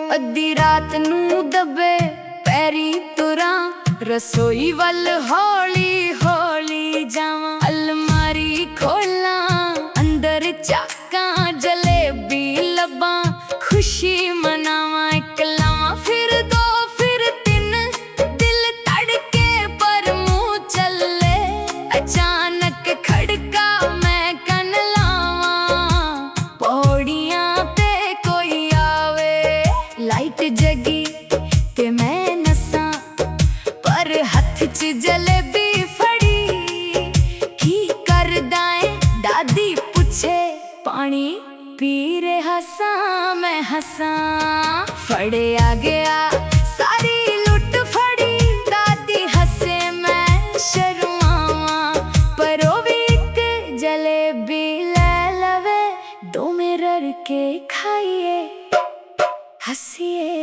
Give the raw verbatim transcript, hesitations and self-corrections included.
ਅੱਧੀ ਰਾਤ ਨੂੰ ਦੱਬੇ ਪੈਰੀ ਤੁਰਾਂ, ਰਸੋਈ ਵੱਲ ਹੌਲੀ ਹੌਲੀ ਜਾਵਾਂ। ਅਲਮਾਰੀ ਖੋਲਾਂ, ਅੰਦਰ ਝਾਕਾਂ, ਜਲੇਬੀ ਲੱਭਾਂ, ਖੁਸ਼ੀ ਮਨਾਵਾਂ। ਇੱਕ ਲਾਵਾਂ ਫਿਰ ਦੋ ਫਿਰ ਤਿੰਨ, ਦਿਲ ਧੜਕੇ ਪਰ ਮੂੰਹ ਚੱਲੇ। ਅਚਾਨਕ ਖੜਕਾ, ਮੈਂ ਕੰਨ ਲਾਵਾਂ, ਪੌੜੀਆਂ ਤੇ ਕੋਈ ਆਵੇ। ਲਾਈਟ ਜਗੀ ਤੇ ਮੈਂ ਨੱਸਾਂ, ਪਰ ਹੱਥ 'ਚ ਜਲੇਬੀ ਫੜੀ। ਕੀ ਕਰਦਾ ਏ ਦਾਦੀ ਪੁੱਛੇ, ਪਾਣੀ ਪੀ ਰਿਹਾ ਸਾਂ ਮੈਂ ਹੱਸਾਂ। ਫੜਿਆ ਗਿਆ ਸਾਰੀ ਲੁੱਟ ਫੜੀ, ਦਾਦੀ ਹੱਸੇ ਮੈਂ ਸ਼ਰਮਾਵਾਂ। ਪਰ ਉਹ ਵੀ ਇੱਕ ਜਲੇਬੀ ਲੈ ਲਵੇ, ਦੋਵੇਂ ਰਲ ਕੇ ਖਾਈਏ ਹੱਸੀਏ।